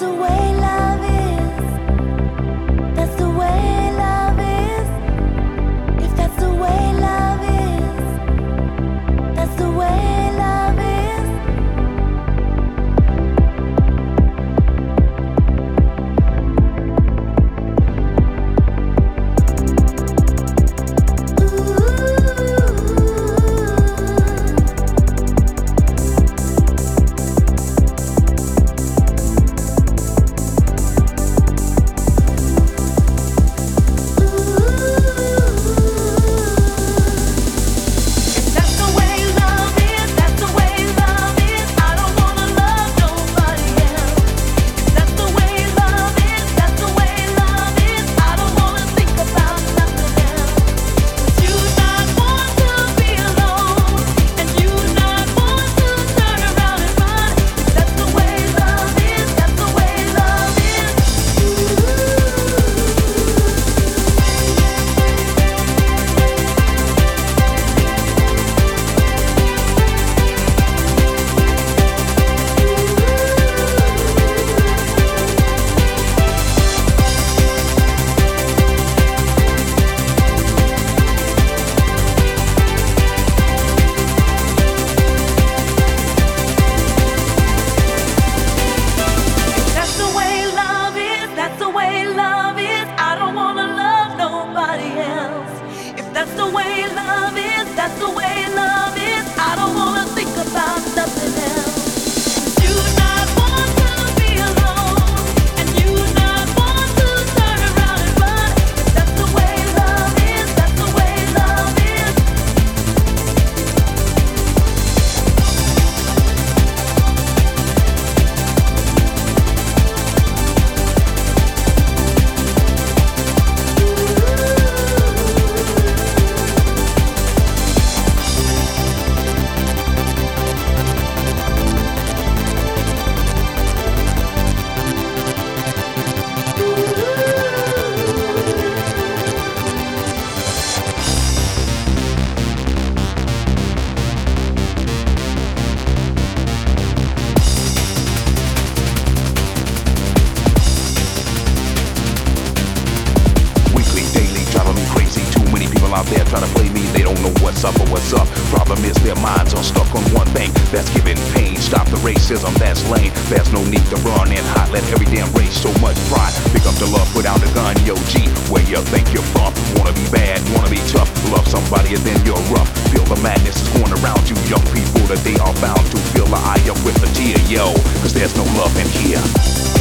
out there trying to play me, they don't know what's up or what's up. Problem is their minds are stuck on one thing that's giving pain. Stop the racism, that's lame. There's no need to run and hot, let every damn race so much pride. Pick up the love, put down the gun, yo G, where you think you're from. Wanna be bad, wanna be tough, love somebody and then you're rough. Feel the madness is going around you, young people, that they are bound to feel the eye up with a tear, yo, cause there's no love in here.